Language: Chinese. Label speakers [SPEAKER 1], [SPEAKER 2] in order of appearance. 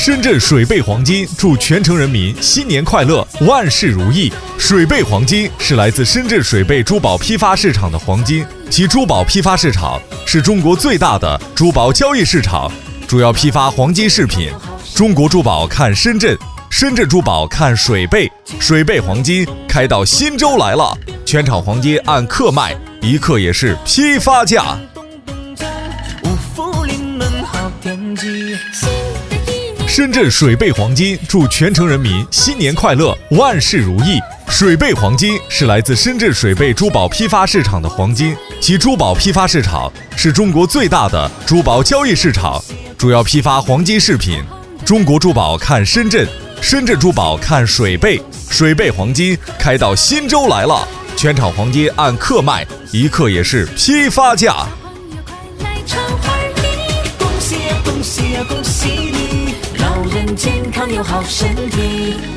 [SPEAKER 1] 深圳水贝黄金祝全城人民新年快乐，万事如意。水贝黄金是来自深圳水贝珠宝批发市场的黄金，其珠宝批发市场是中国最大的珠宝交易市场，主要批发黄金饰品。中国珠宝看深圳，深圳珠宝看水贝，水贝黄金开到新州来了，全场黄金按克卖，一克也是批发价。深圳水贝黄金祝全城人民新年快乐，万事如意。水贝黄金是来自深圳水贝珠宝批发市场的黄金，其珠宝批发市场是中国最大的珠宝交易市场，主要批发黄金饰品。中国珠宝看深圳，深圳珠宝看水贝，水贝黄金开到新州来了，全场黄金按克卖，一克也是批发价。
[SPEAKER 2] 恭喜你，老人健康有好身体。